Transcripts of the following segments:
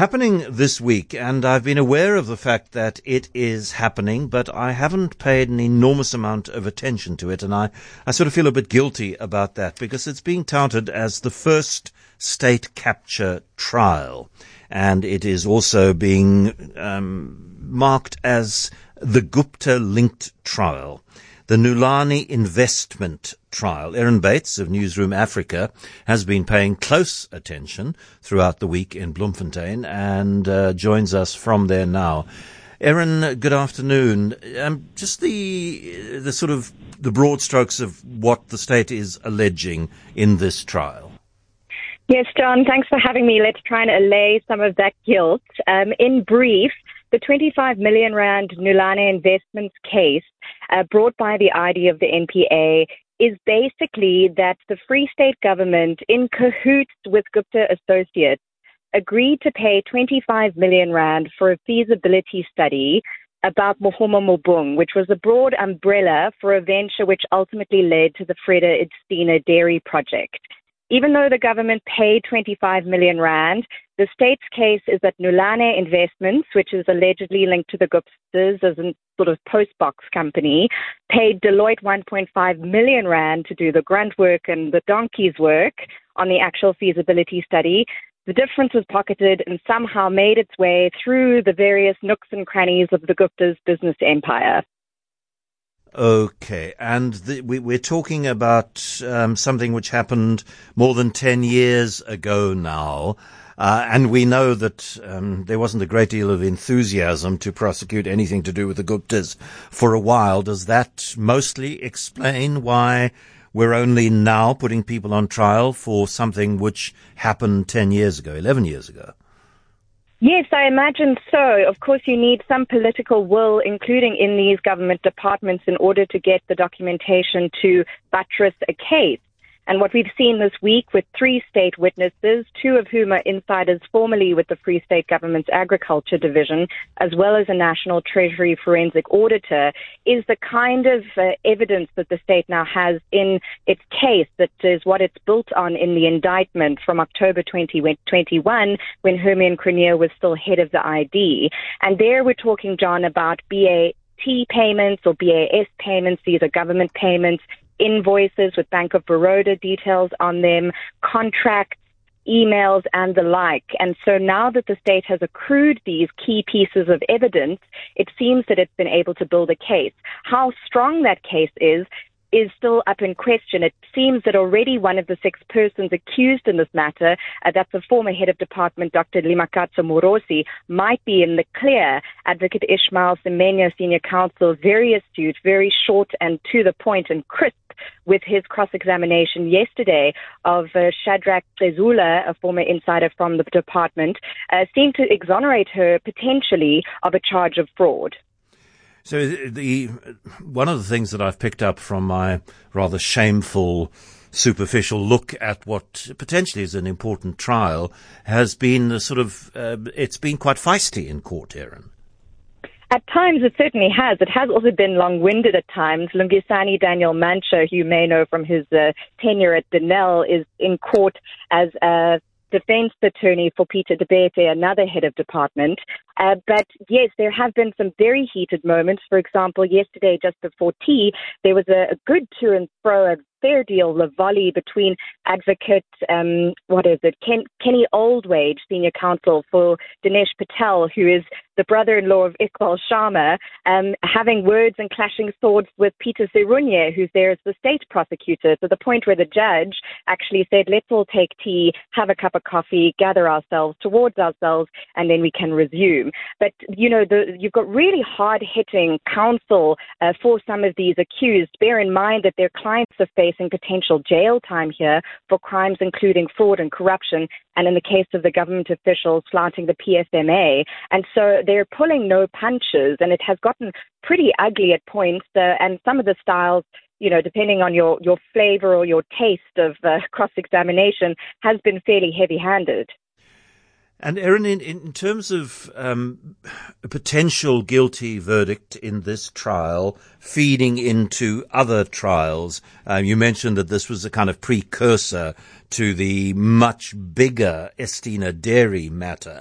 happening this week, and I've been aware of the fact that it is happening, but I haven't paid an enormous amount of attention to it, and I sort of feel a bit guilty about that because it's being touted as the first state capture trial, and it is also being marked as the Gupta-linked trial. The Nulani investment trial. Erin Bates of Newsroom Africa has been paying close attention throughout the week in Bloemfontein and joins us from there now. Erin, good afternoon. Just the sort of the broad strokes of what the state is alleging in this trial. Yes, John, thanks for having me. Let's try and allay some of that guilt. In brief, the 25 million rand Nulani investments case brought by the ID of the NPA is basically that the Free State government, in cahoots with Gupta Associates, agreed to pay 25 million rand for a feasibility study about Mohoma Mobung, which was a broad umbrella for a venture which ultimately led to the Freda Itstina dairy project. Even though the government paid 25 million rand, the state's case is that Nulani Investments, which is allegedly linked to the Guptas as a sort of postbox company, paid Deloitte 1.5 million rand to do the grunt work and the donkey's work on the actual feasibility study. The difference was pocketed and somehow made its way through the various nooks and crannies of the Guptas' business empire. Okay, and we're talking about something which happened more than 10 years ago now, and we know that there wasn't a great deal of enthusiasm to prosecute anything to do with the Guptas for a while. Does that mostly explain why we're only now putting people on trial for something which happened 10 years ago, 11 years ago? Yes, I imagine so. Of course, you need some political will, including in these government departments, in order to get the documentation to buttress a case. And what we've seen this week with 3 state witnesses, 2 of whom are insiders formerly with the Free State Government's Agriculture Division, as well as a National Treasury forensic auditor, is the kind of evidence that the state now has in its case that is what it's built on in the indictment from October 2021 when Herman Cronje was still head of the ID. And there we're talking, John, about BAT payments or BAS payments. These are government payments, invoices with Bank of Baroda details on them, contracts, emails, and the like. And so now that the state has accrued these key pieces of evidence, it seems that it's been able to build a case. How strong that case is still up in question. It seems that already one of the 6 persons accused in this matter, that's the former head of department, Dr. Limakatso Morosi, might be in the clear. Advocate Ishmael Semenya, senior counsel, very astute, very short and to the point and crisp with his cross-examination yesterday of Shadrach Cezula, a former insider from the department, seemed to exonerate her potentially of a charge of fraud. So one of the things that I've picked up from my rather shameful, superficial look at what potentially is an important trial has been the sort of, it's been quite feisty in court, Erin. At times, it certainly has. It has also been long-winded at times. Lungisani Daniel Mancha, who you may know from his tenure at Denel, is in court as a defense attorney for Peter Debete, another head of department. But yes, there have been some very heated moments. For example, yesterday, just before tea, there was a good to and fro, a fair deal, a volley between advocate, Kenny Oldwage, senior counsel for Dinesh Patel, who is the brother-in-law of Iqbal Sharma, having words and clashing swords with Peter Serunye, who's there as the state prosecutor, to the point where the judge actually said, let's all take tea, have a cup of coffee, gather ourselves towards ourselves, and then we can resume. But, you know, you've got really hard-hitting counsel for some of these accused. Bear in mind that their clients are facing potential jail time here for crimes including fraud and corruption, and in the case of the government officials flaunting the PFMA. And so they're pulling no punches, and it has gotten pretty ugly at points, and some of the styles, you know, depending on your flavor or your taste of cross-examination, has been fairly heavy-handed. And Erin, in terms of a potential guilty verdict in this trial feeding into other trials, you mentioned that this was a kind of precursor to the much bigger Estina dairy matter.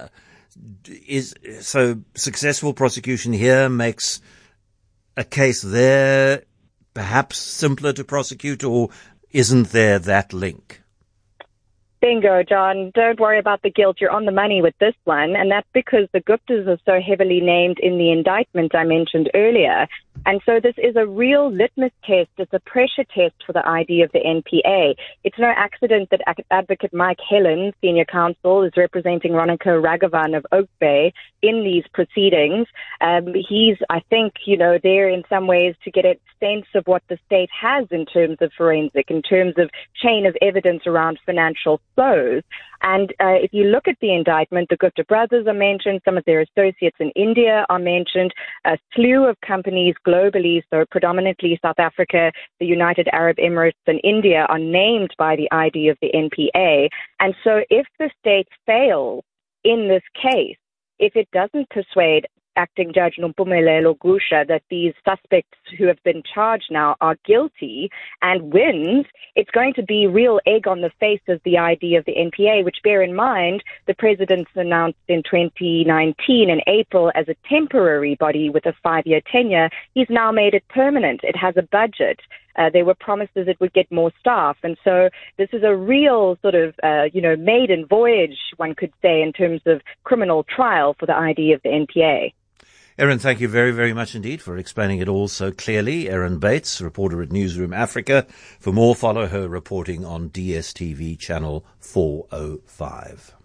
So successful prosecution here makes a case there perhaps simpler to prosecute, or isn't there that link? Bingo, John. Don't worry about the guilt. You're on the money with this one. And that's because the Guptas are so heavily named in the indictment I mentioned earlier. And so this is a real litmus test. It's a pressure test for the ID of the NPA. It's no accident that Advocate Mike Helen, senior counsel, is representing Ronica Raghavan of Oak Bay in these proceedings. He's, I think, there in some ways to get a sense of what the state has in terms of forensic, in terms of chain of evidence around financial flows. And if you look at the indictment, the Gupta brothers are mentioned, some of their associates in India are mentioned, a slew of companies globally, so predominantly South Africa, the United Arab Emirates, and India are named by the ID of the NPA. And so if the state fails in this case, if it doesn't persuade Acting Judge Nompumelelo Gusha that these suspects who have been charged now are guilty and wins, it's going to be real egg on the face of the ID of the NPA, which, bear in mind, the president's announced in 2019 in April as a temporary body with a 5-year tenure. He's now made it permanent. It has a budget. There were promises it would get more staff. And so this is a real sort of, maiden voyage, one could say, in terms of criminal trial for the ID of the NPA. Erin, thank you very, very much indeed for explaining it all so clearly. Erin Bates, reporter at Newsroom Africa. For more, follow her reporting on DSTV channel 405.